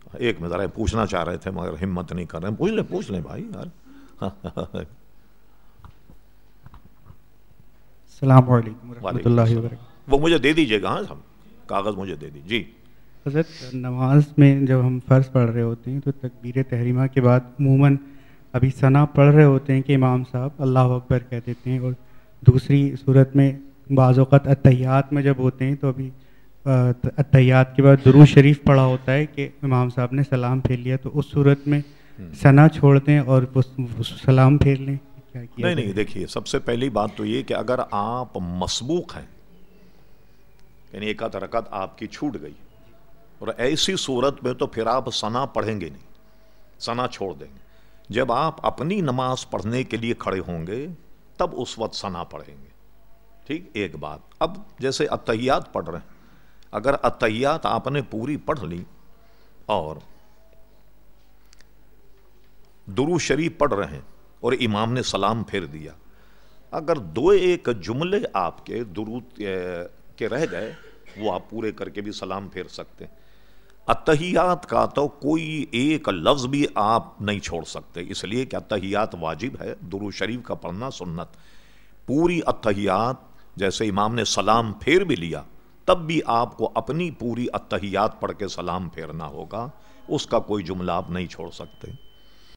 ایک میں ذرا پوچھنا چاہ رہے تھے مگر ہمت نہیں کر رہے ہیں. پوچھ لیں بھائی یار. السلام علیکم ورحمۃ وعلیکم اللہ السلام. وبرکاتہ. وہ مجھے دے دیجیے گا. ہاں کاغذ مجھے دے دیجیے. جی حضرت نماز میں جب ہم فرض پڑھ رہے ہوتے ہیں تو تکبیر تحریمہ کے بعد عموماً ابھی ثنا پڑھ رہے ہوتے ہیں کہ امام صاحب اللہ اکبر کہہ دیتے ہیں, اور دوسری صورت میں بعض اوقات اتحیات میں جب ہوتے ہیں تو ابھی اتحیات کے بعد درود شریف پڑھا ہوتا ہے کہ امام صاحب نے سلام پھیر لیا, تو اس صورت میں ثنا چھوڑ دیں اور سلام پھیر لیں, کیا کیا؟ نہیں دیکھیے, سب سے پہلی بات تو یہ کہ اگر آپ مسبوق ہیں, یعنی ایک آدھ رکعت آپ کی چھوٹ گئی, اور ایسی صورت میں تو پھر آپ ثنا پڑھیں گے نہیں, ثنا چھوڑ دیں گے. جب آپ اپنی نماز پڑھنے کے لیے کھڑے ہوں گے تب اس وقت ثنا پڑھیں گے. ٹھیک, ایک بات. اب جیسے اتحیات پڑھ رہے ہیں, اگر اتحیات آپ نے پوری پڑھ لی اور درود شریف پڑھ رہے ہیں اور امام نے سلام پھیر دیا, اگر دو ایک جملے آپ کے درود کے رہ گئے وہ آپ پورے کر کے بھی سلام پھیر سکتے ہیں. اتحیات کا تو کوئی ایک لفظ بھی آپ نہیں چھوڑ سکتے, اس لیے کہ اتحیات واجب ہے, درود شریف کا پڑھنا سنت. پوری اتحیات جیسے امام نے سلام پھیر بھی لیا تب بھی آپ کو اپنی پوری اتحیات پڑھ کے سلام پھیرنا ہوگا, اس کا کوئی جملہ آپ نہیں چھوڑ سکتے.